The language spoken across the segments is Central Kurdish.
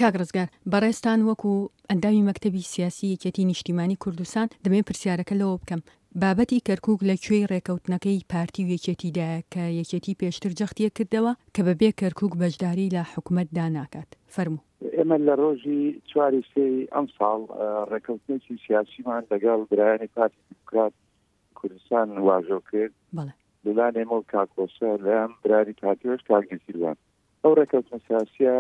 کاک ڕزگار بەڕێستان وەکو ئەندامی مەکتەبی سیاسی یەکێتی نیشتیمانی کوردستان دەمێ پرسیارەکە لەوە بکەم بابەتی کەرکووک لەکوێی ڕێکەوتنەکەی پارتی و یەکێتیدایە کە یەکێتی پێشتر جەختیە کردەوە کە بەبێ کەرکووک بەشداری لە حکوومەتدا ناکات فەرموو. ئێمە لە ڕۆژی 4 ئەم ساڵ ڕێکەوتنێکی سیاسیمان لەگەڵ برایانی پارتی دیموکرات کوردستان واژۆ کرد لەلایەن ئێمە و کاکۆسە لەم برانی پارتیۆش کاگنسیروان ئەو ڕێکەوتنە سیاسیە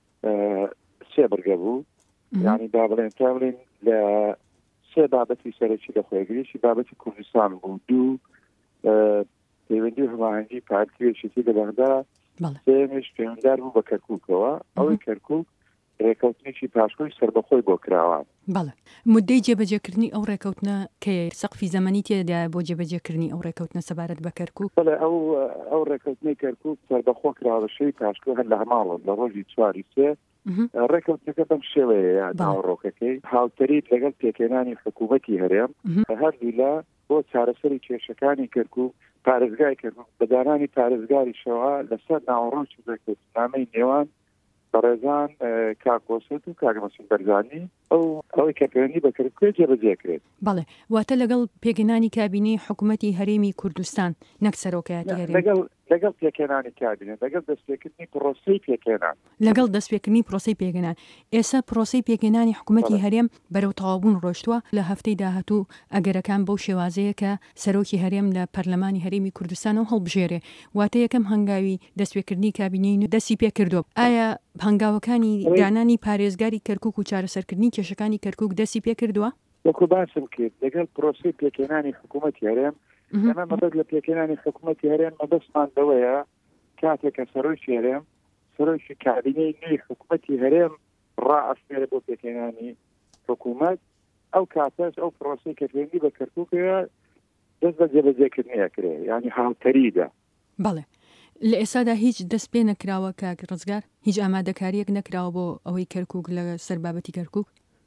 سێ بەرگە بوو یعنی با بڵێن لە سێ بابەتی سەرەکی لەخۆیگریشی بابەتی کوردستان بوو دوو پەیوەندی و هەماهەنگی پارتیێکی لە بەغدا سێمیش پەیوەنددار بوو بە کەرکووکەوە ئەوەی کەرکووک ڕێکەوتنێکی پاشخۆی سەربەخۆی بۆ کراوە. بەڵێ مودەی جێبەجێکردنی ئەو ڕێکەوتنە کە سەقفی زەمەنی تێدا بۆ جێبەجێکردنی ئەو ڕێکەوتنە سەبارەت بە کەرکووک؟ بەڵێ ئەو ڕێکەوتنەی کەرکووک سەربەخۆ کراوەشەی پاشخۆ هەر لە هەماڵە لە ڕۆژی 4 ڕێکەوتنەکە بەم شێوەیە ناوڕۆکەکەی هاوتەریت لەگەڵ پێکێنانی حکوومەتی هەرێم هەردوو لە بۆ چارەسەری کێشەکانی کەرکووک پارێزگای کەرکووک بەدانانی پارێزگاری شەوا لەسەر ناوەڕۆکی ڕێکەوتنامەی نێوان بەڕێزان کاکۆسەت و کاگمەسین بەرزانی ئەوەی کە پەیوەندی بە کەرکووک جێبەجێکرێت. بەڵێ واتە لەگەڵ پێگەێنانی کابینەی حکوومەتی هەرێمی کوردستان نەک سەرۆکایەتی هەرێم لەگەڵ پێکێنانی کابینە لەگەڵ دەستپێکردنی پرۆسەی پێکێنان لەگەڵ دەستپێکردنی پرۆسەی پێگەێنان ئێستا پرۆسەی پێگەێنانی حکوومەتی هەرێم بەرەو تەواوبوون ڕۆشتووە لە هەفتەی داهاتوو ئەگەرەکان بەو شێوازەیە کە سەرۆکی هەرێم لە پەرلەمانی هەرێمی کوردستانەوە هەڵبژێرێ واتە یەکەم هەنگاوی دەستپێکردنی کابینەی دەستی پێکردو ئایا هەنگاوەکانی دانانی پارێزگاری کەرکووک و چارەسەرکردنی کێشەکانی کەرکووک دەستی پێکردووە؟ وەکو باسم کرد لەگەڵ پرۆسەی پێکێنانی حکوومەتی هەرێم ئەمە مەبەست لە پێکێنانی حکوومەتی هەرێم مەبەستمان لەوەیە کاتێکە سەرۆکی هەرێم سەرۆکی کابینەی نوێی حکوومەتی هەرێم ڕائەستێرە بۆ پێکێنانی حکوومەت ئەو کاتەش ئەو پرۆسەی کە پەیوەندی بە کەرکووکەیە دەست بە جێبەجێکردنیەکرێ یعنی هاوتەریدا. بەڵێ لە ئێستادا هیچ دەست پێ نەکراوە کاک ڕزگار هیچ ئامادەکاریەک نەکراوە بۆ ئەوەی کەرکووک لە سەر بابەتی کەرکووک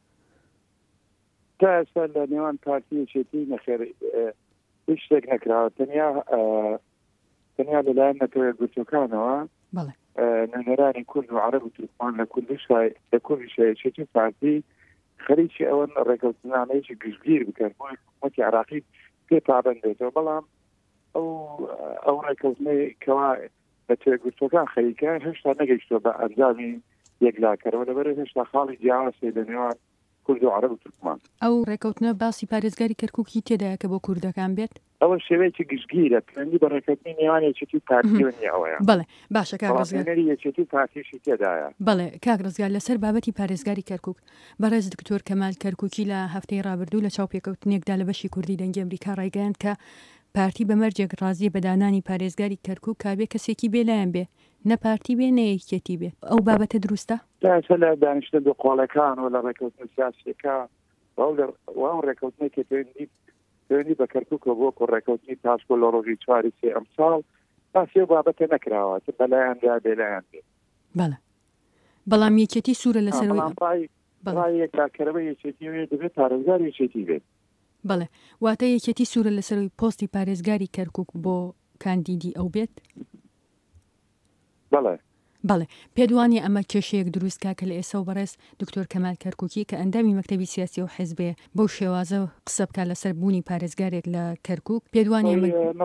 تا ئێستا لە نێوان پارتی یەکێتی نەخێر هیچ شتێک نەکراوە تەنیا لەلایەن نەتەوەیە گوتوەکانەوە نەنەرانی کورد و عەرەب و تورکمان لە کوردیش یەکێتی پارتی خەریکی ئەوەن ڕێکەوتنامەیەکی گشتگیر بکەن بۆ حکوومەتی عێراقی پێ پابەندێتەوە بەڵام ئەو ڕێکەوتنەی کەوا بە تێگوتوەکان خەریکە هێشتا نەگەیشتووە بە ئەنجامی یەکلاکەرەوە لەبەرە هێشتا خاڵی جیاوازی لە نێوان کورد و عەرەب و تورکمان. ئەو ڕێکەوتنە باسی پارێزگاری کەرکووکی تێدایە کە بۆ کوردەکان بێت ئەوە شێوەیەکی گشتگیرە پەیوەندی بە ڕێکەوتنی نێوان یەکێتی پارتیۆنی ئەوەیە. بەڵێ باشە کاک ڕزگار یەکێتی پارتیشی تێدایە. بەڵێ کاک ڕزگار لەسەر بابەتی پارێزگاری کەرکووک بەڕێز دکتۆر کەمال کەرکووکی لە هەفتەی ڕابردوو لە چاو پێکەوتنێکدا لە بەشی کوردی دەنگی ئەمریکا ڕایگەیاند کە پارتی بەمەرجێک ڕازیە بەدانانی پارێزگاری کەرکووک کابێ کەسێکی بێلایەن بێ نە پارتی بێ نە یەکێتی بێ ئەو بابەتە دروستە؟ لەسەر لە دانیشتە دۆقۆڵەکان و لە ڕێکەوتنە سیاسیەکە ئەو ڕێکەوتنێک کە پەیوەندی بە کەرکووکە بۆ ڕێکەوتنی پاشکۆ لە ڕۆژی 4 ئەم ساڵ باسی ئەو بابەتە نەکراوە بەلایەندا بێلایەن بێ. بەڵێ بەڵام یەکێتی سوورە لەسەرەوەی یەکلاکەرەوەی یەکێتی دەبێت پارێزگار یەکێتی بێت. بەڵێ واتە یەکێتی سوورە لەسەرەوەی پۆستی پارێزگاری کەرکووک بۆ کاندیدی ئەو بێت؟ بەڵێ پێدوانی ئەمە کێشەیەک دروستکە کە لە ئێستا و بەڕێز دکتۆر کەمال کەرکووکی کە ئەندامی مەکتەبی سیاسی و حیزبێ بەو شێوازە قسە بکات لەسەر بوونی پارێزگارێک لە کەرکووک پێدوانی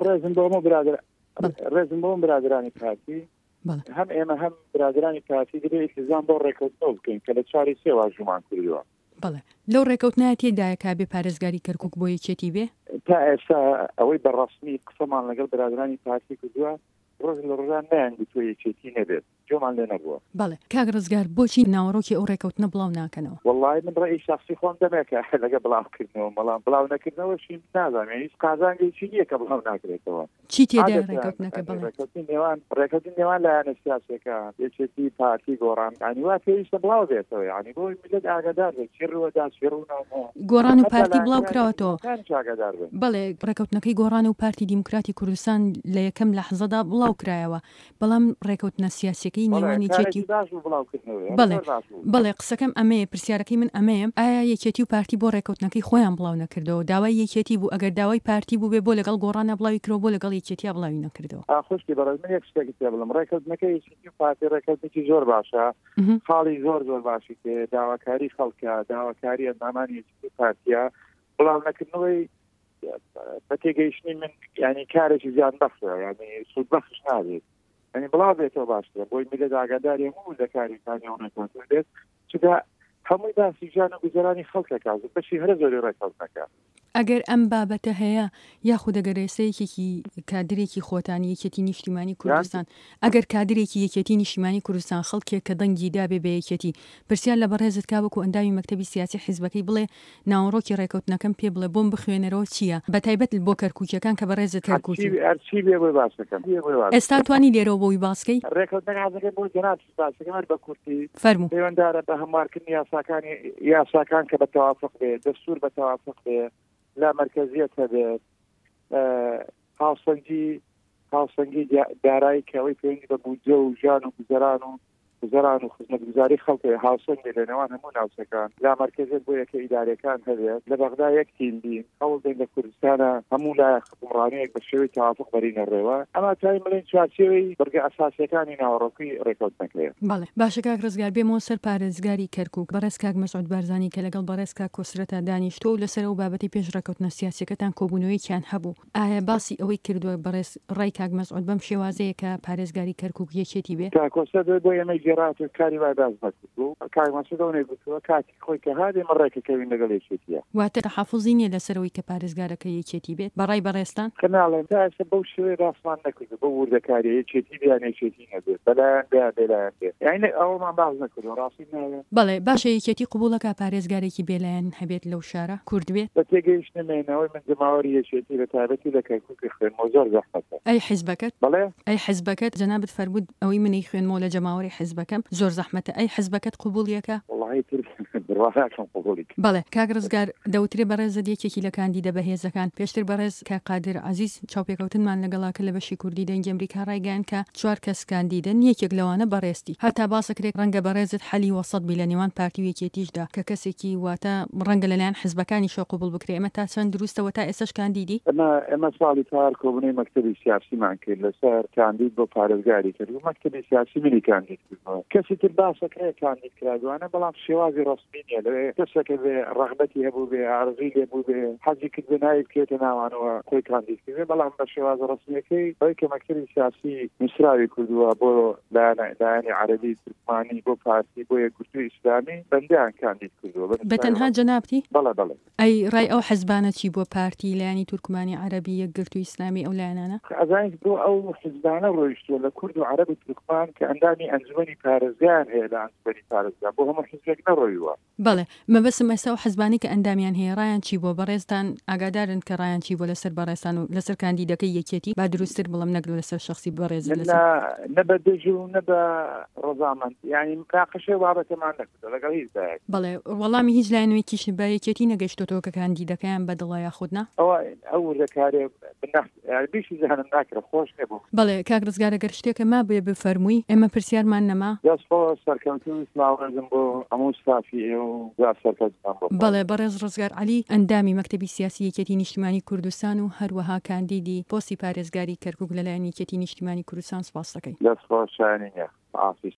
ڕێزم بۆ برادرانی پارتی هەم ئێمە هەم برادرانی پارتی دەبێت ئیلتیزام بۆ ڕێکەوتنەوە بکەین کە لە 4 واژومان کردووە. بەڵێ لەو ڕێکەوتنایە تێدایە کابێ پارێزگاری کەرکووک بۆ یەکێتی بێ؟ تا ئێستا ئەوەی بەڕاستنی قسەمان لەگەڵ برادرانی پارتی کردووە ڕۆژ لە ڕۆژان نایەنگوتووە یەکێتی نەبێت جۆمان لێ نەبووە. بەڵێ کاک ڕزگار بۆچی ناوەڕۆکی ئەو ڕێکەوتنە بڵاو ناکەنەوە؟ وەڵڵای من ڕێی شخصی خۆم دەمێکە لەگە بڵاوکردنەوە مەڵام بڵاو نەکردنەوەشی نازانم هیچ قازانگەیەکی نییە کە بڵاو ناکرێتەوە. چی تێدایە ڕێکەوتنەکە؟ بەڵێ ڕێکەوتنی نێوان لایەنە سیاسیەکە یەکێتی پارتی گۆڕان ینی وا پێویستە بڵاو بێتەوە ینی بۆی میلەت ئاگادار بێت چی ڕوەدا چی ڕووناوە گۆڕان و پارتی بڵاو کراوەتەوە. ئاگادار بێت. بەڵێ ڕێکەوتنەکەی گۆڕان و پارتی دیموکراتی کوردستان لە یەکەم لەحزەدا بڵاو بڵاو کرایەوە بەڵام ڕێکەوتنە سیاسەکەی نێوان یەکێتی بەڵێ قسەکەم ئەمەیە پرسیارەکەی من ئەمەیە ئایا یەکێتی و پارتی بۆ ڕێکەوتنەکەی خۆیان بڵاو نەکردەوە داوای یەکێتی بوو ئەگەر داوای پارتی بوو بێ بۆ لەگەڵ گۆڕانە بڵاوی کرۆ بۆ لەگەڵ یەکێتیا بڵاوی نەکردەوە خوشکی بەڕێز من یەک شتێکی پێ بڵم ڕێکەوتنەکەی یەکێتی و پارتی ڕێکەوتنێکی زۆر باشە خاڵی زۆر باشی تێ داواکاری خەڵکە داواکاری ئەندامانی یەکێتی و پارتیە بڵاو نەکردنەوەی بە تێگەیشتنی من ینی کارێکی زیان بەخشە ینی سوود بەخش نابێت ینی بڵاو بێتەوە باشترە بۆی میلەت ئاگاداری هەموو لە کاریەکانی ئەو ڕێکەوتنە بێت چونکە هەمووی باسی ژیان و گوزەرانی خەڵکەکە بەشی هەرە زۆری ڕێکەوتنەکە ئەگەر ئەم بابەتە هەیە یاخود ئەگەر ئێستەیەکێکی کادرێکی خۆتانی یەکێتی نیشتیمانی کوردستان ئەگەر کادرێکی یەکێتی نیشتیمانی کوردستان خەڵکێک کە دەنگی دابێ بە یەکێتی پرسیار لە بەڕێزت کا وەکو ئەندامی مەکتەبی سیاسی حیزبەکەی بڵێ ناوەڕۆکی ڕێکەوتنەکەم پێ بڵێ بۆم بخوێنەرەوە چییە بە تایبەت بۆ کەرکووکیەکان کە بەڕێزت کەرکووکی ئێستا توانی لێرەوە بۆی باسکەی ڕێکەوتنەکە بۆ جەناب باسەکەمان بە کورتی فەرموو پەیوەنددارە بە هەموارکردنی یاساکان کە بە تەوافق بێ دەستور بە تەوافق بێ لا مرکزیت هەبێت هاوسەنگی دارایی کەوەی پێوەندی بە بودجە و ژیان و گوزەران و خزمەتگوزاری خەڵکی هاوسەنگ لە نێوان هەموو ناوچەکان لا مرکزیت بۆ یەکە ئیدارەکان هەبێت لە بەغدا یەک تیم بین هەوڵ بدەین لە کوردستانە هەموو لایەک حکومڕانیەک بە شێوەی تەوافق بەرینە ڕێوە ئەمە تای مڵین چوارچێوەی بەرگە ئەساسیەکانی ناوەڕۆکی ڕێکەوتنەکەیە بەڵێ باشە کاک ڕزگار بێمەوە سەر پارێزگاری کەرکووک بەڕێز کاک مەسعود بارزانی کە لەگەڵ بەڕێز کاک کۆسرەتە دانیشتۆ و لەسەر ئەو بابەتی پێش ڕێکەوتنە سیاسیەکەتان کۆبوونەوەیکیان هەبوو ئایا باسی ئەوەی کردووە بەڕێز ڕای کاک مەسعود بەم شێوازەیە کە پارێزگاری کەرکووک یەکێتی بێ کاکۆسرەت بۆ ئێمە جێرات و کاری باز نەکردو کاک مەسعود ئەوەی گوتووە کاتی خۆی کە هادێ مە ڕێکەکەوین لەگەڵ یەکێتیە واتە تەحافوزی نییە لەسەرەوەی کە پارێزگارەکە یەکێتی بێت بەڕای بەڕێستان کەناڵێن تا ئێستا بەو شێوەی ڕاستمان نەکردو بە وردەکاری یەکێتی بیان یەکێتی نەبێت بەلایەن بێلایەن بێت یعنی ئەوەمان باز نەکردو ڕاستی ناوێت بەڵێ باشە یەکێتی قبوڵەکە پارێزگارێکی بێلایەن هەبێت لەو شارە کورد بێت بە تێگەیشتنەوەی من جەماوەری یەکێتی لە تایبەتی لە کەرکووکی خوێنمەوە زۆر زەحمەتە ئەی حیزبەکەت بەڵێ ئەی حیزبەکەت جەنابەت فەرموود ئەوەی منی خوێنمەوە لە جەماوەری حیزبەکەم زۆر زەحمەتە ئەی حیزبەکەت قبوڵیەکە بەڵێ کاک ڕزگار دەوترێ بەڕێزت یەکێکی لە کاندیدە بەهێزەکان پێشتر بەڕێز کە قادر عەزیز چاوپێکەوتنمان لەگەڵاکە لە بەشی کوردی دەنگی ئەمریکا ڕایگەیاند کە 4 کەس کاندیدن یەکێک لەوانە بەڕێستی هەتا باسەکرێک ڕەنگە بەڕێزت حەلی وەسەط بی لە نێوان پارتی و یەکێتیشدا کە کەسێکی واتە ڕەنگە لەلایەن حیزبەکانی شۆ قبول بکرێ ئەمە تا چەند دروستەوە تا ئێستاش کاندیدی ئەمە ساڵی پار کۆبنەی مەکتەبی سیاسیمان کرد لەسەر کاندید بۆ پارێزگاری کرد و مەکتەبی سیاسی منی کاندید کردەوە کەسی تر باسەکەی کاندید کراوانە بەڵام شێوازی ڕسمی نیە لەوێ کەسێکە بێ ڕەغبەتی هەبوو بێ ئارزوی لێبوو بێ حەزی کرد بە نایب بکرێتە ناوانەوە خۆی کاندید کردێ بەڵام بە شێواز ڕسمیەکەی ئەوەی کە مەکتەبی سیاسی نووسراوی کردووە بۆ لایەنی عەرەبی تورکمانی بۆ پارتی بۆ یەکگرتووی ئیسلامی بەندیان کاندید کردووە بەتەنها جەنابتی بەڵێ ئەی ڕای ئەو حیزبانە چی بۆ پارتی لایەنی تورکمانی عەرەبی یەکگرتووی ئیسلامی ئەو لایەنانە ئەزانیت بۆ ئەو حیزبانە ڕۆیشتووە لە کورد و عەرەب و تورکمان کە ئەندامی ئەنجومەنی پارێزگایان هەیە لە ئەنجومەنی پارێزگا بۆ هەموو حیزبێک نەڕۆیوە بەڵێ مەبەستم ئێستا و حیزبانی کە ئەندامیان هەیە ڕایان چی بۆ بەڕێزتان ئاگادارن کە ڕایان چی بۆ لەسەر بەڕێستان و لەسەر کاندیدەکەی یەکێتی با دروستتر بڵم نەگرێت لەسەر شخصی بەڕێز نە بە دژ و نە بە ڕۆزامەند یعنی مناقەشەی بابەتەمان نەکردو لەگەڵ هیچ دایک بەڵێ وەڵامی هیچ لایەنێکیش بە یەکێتی نەگەیشتۆتەوە کە کاندیدەکەیان بەدڵە یاخودنا ئەو وردەکارێ بیشی زانم ناکرێت خۆش نەبوو بەڵێ کاک ڕزگارە گەر شتێکە ما بێ بفەرمووی ئێمە پرسیارمان نەما دەستخۆ سەرکەوتنی سلااوڕێزم بۆ هەموو ستافی و سەرکەوتمان بەڵێ بەڕێز ڕزگار عەلی ئەندامی مەکتەبی سیاسی یەکێتی نیشتیمانی کوردستان و هەروەها کاندیدی پۆستی پارێزگاری کەرکووک لەلایەن یەکێتی نیشتیمانی کوردستان سپاس دەکەین دەستخۆ شایانینە